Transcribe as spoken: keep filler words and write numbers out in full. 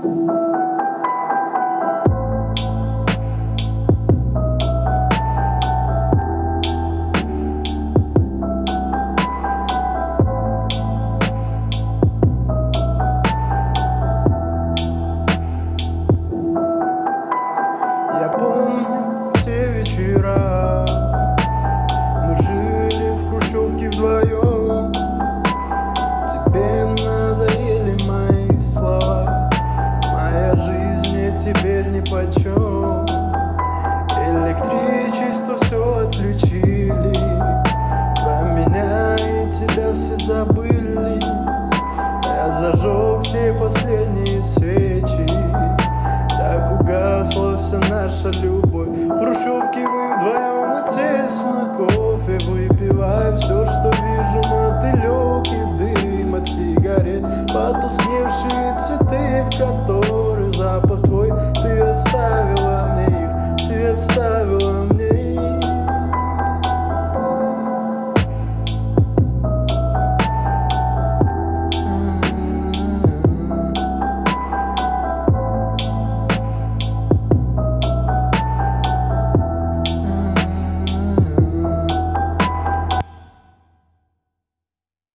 Я помню те вечера, мы жили в хрущевке вдвоем. Тебе надоели мои слова, моя жизнь мне теперь нипочем. Электричество все отключили, про меня и тебя все забыли. Я зажег все последние свечи, так угасла вся наша любовь. В хрущевке мы вдвоем и тесно, кофе выпивая. Все, что вижу, мотылек и дым от сигарет, потускневшие цветы, в которых запах